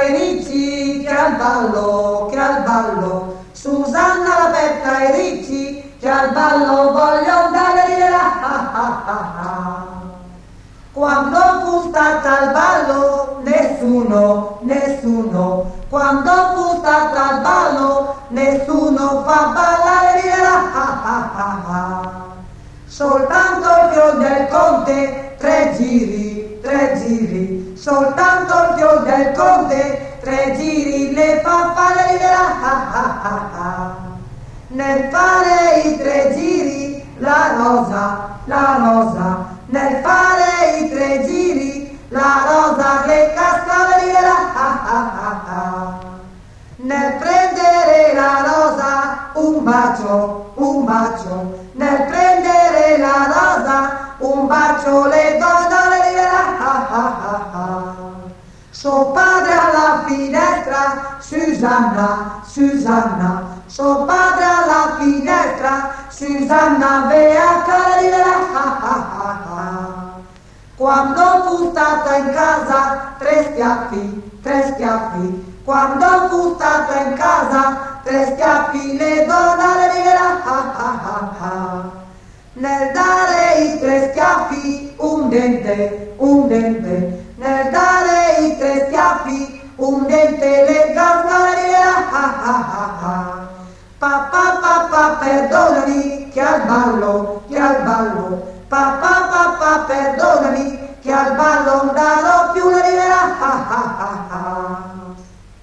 e Ricci, che al ballo, Susanna la Petta e Ricci, che al ballo voglio andare là. Quando fu stata al ballo, nessuno, quando fu stata al ballo, nessuno fa ballare là. Soltanto il fior del conte, tre giri, soltanto il fior del conte, tre giri, le fa fare là. Nel fare i tre giri, la rosa, nel fare i tre giri, la rosa che casca là. Nel prendere la rosa, un bacio, nel prendere la rosa, un bacio le do là. Suo padre alla finestra, Susanna, suo padre alla finestra, Susanna vea là. Quando fu stata in casa, tre schiaffi, quando fu stata in casa, tre schiaffi le do là. Nel dare i tre schiaffi, un dente, nel dare i tre schiaffi, un dente le là. Papà, perdonami, che al ballo, papà, perdonami, che al ballo non darò più la là.